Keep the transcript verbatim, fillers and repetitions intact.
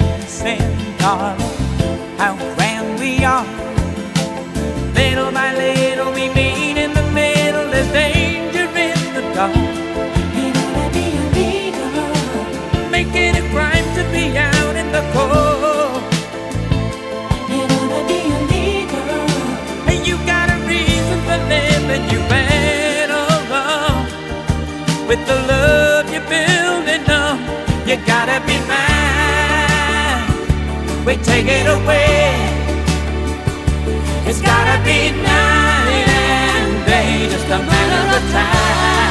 listen, darling, how grand we are. Little by little we meet in the middle. There's danger in the dark. It ought to be illegal, making it crime to be out in the cold. It ought to be illegal. Hey, you got a reason for living, you better run with the love you're building up. You gotta be mine. We take it away. It's gotta be night and day, just a matter of time.